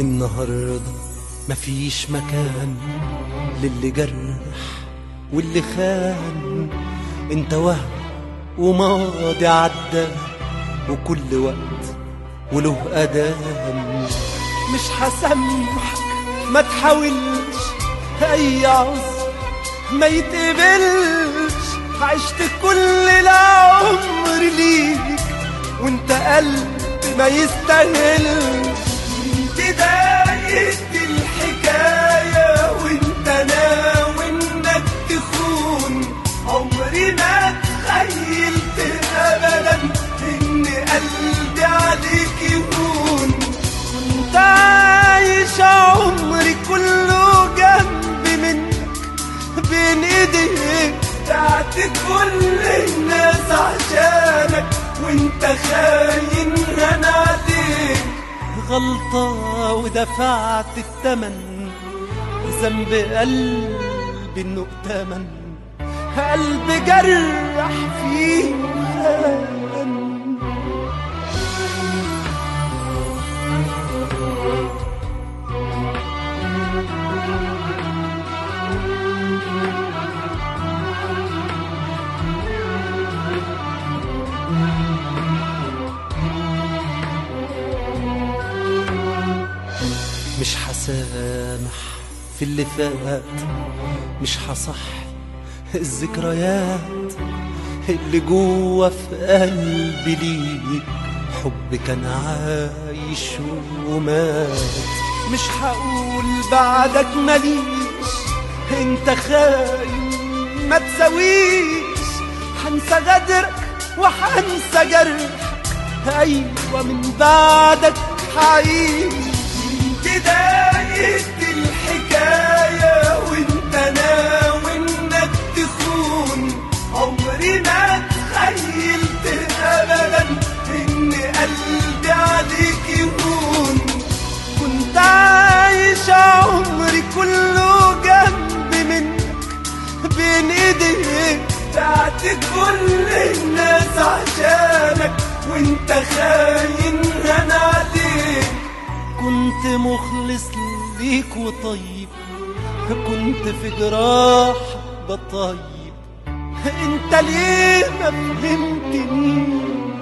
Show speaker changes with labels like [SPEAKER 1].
[SPEAKER 1] النهاردة مفيش مكان للي جرح واللي خان. انت وهم وماضي عدى وكل وقت وله أدام. مش هسامحك ما تحاولش، أي عذر ما يتقبلش. عشت كل العمر ليك وانت قلب ما يستاهلش. بداية الحكاية وانت ناوي انك تخون. عمري ما تخيلت ابدا ان قلبي عليك يهون. كنت عايش عمري كله جنبي منك بين ايديك. بعت كل الناس عشانك وانت خاين هان عليك. غلطة ودفعت الثمن، ذنب قلبي انه ائتمن. قلبي جرح فيه خان. مش هسامح في اللي فات، مش هصح الذكريات اللي جوا في قلبي ليك. حب كان عايش ومات. مش هقول بعدك ماليش، انت خاين ما تساويش. هنسى غدرك وهنسى جرحك، ايوه من بعدك هعيش. بداية الحكاية وانت ناوي انك تخون. عمري ما تخيلت ابدا ان قلبي عليك يهون. كنت عايش عمري كله جنبي منك بين ايديك. بعت كل الناس عشانك وانت خاين هان عليك. كنت مخلص ليك وطيب، كنت في جراح بطيب. انت ليه ما فهمتنيش؟